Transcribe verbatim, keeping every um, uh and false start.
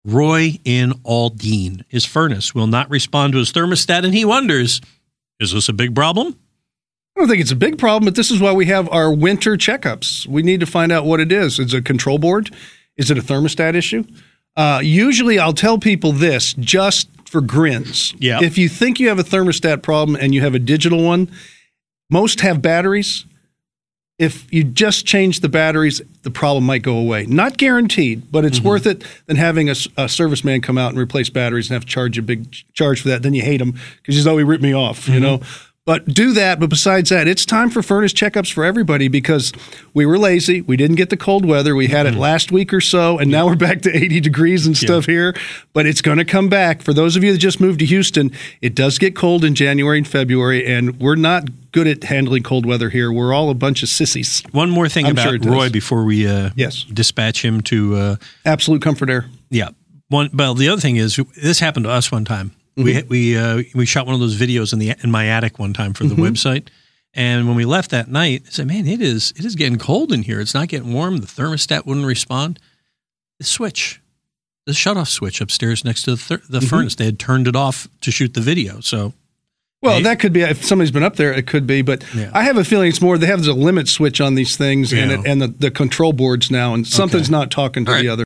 Roy in Aldine. His furnace will not respond to his thermostat, and he wonders, is this a big problem? I don't think it's a big problem, but this is why we have our winter checkups. We need to find out what it is. Is it a control board? Is it a thermostat issue? Uh, usually I'll tell people this just for grins. Yeah. If you think you have a thermostat problem and you have a digital one, most have batteries. If you just change the batteries, the problem might go away. Not guaranteed, but it's mm-hmm. worth it than having a, a serviceman come out and replace batteries and have to charge a big charge for that. Then you hate them because you know, he ripped me off, mm-hmm. you know. But do that. But besides that, it's time for furnace checkups for everybody because we were lazy. We didn't get the cold weather. We had mm-hmm. it last week or so, and now we're back to eighty degrees and stuff yeah. here. But it's going to come back. For those of you that just moved to Houston, it does get cold in January and February, and we're not good at handling cold weather here. We're all a bunch of sissies. One more thing I'm about sure Roy before we uh, yes. dispatch him to uh, Absolute Comfort Air. Yeah. One. Well, the other thing is this happened to us one time. Mm-hmm. We we uh, we shot one of those videos in the in my attic one time for the mm-hmm. website, and when we left that night, I said, "Man, it is it is getting cold in here. It's not getting warm. The thermostat wouldn't respond. The switch, the shutoff switch upstairs next to the, thir- the mm-hmm. furnace, they had turned it off to shoot the video. So, well, hey, that could be if somebody's been up there. It could be, but yeah. I have a feeling it's more. They have a limit switch on these things, yeah. and it, and the, the control boards now, and something's okay. not talking to All the right. other.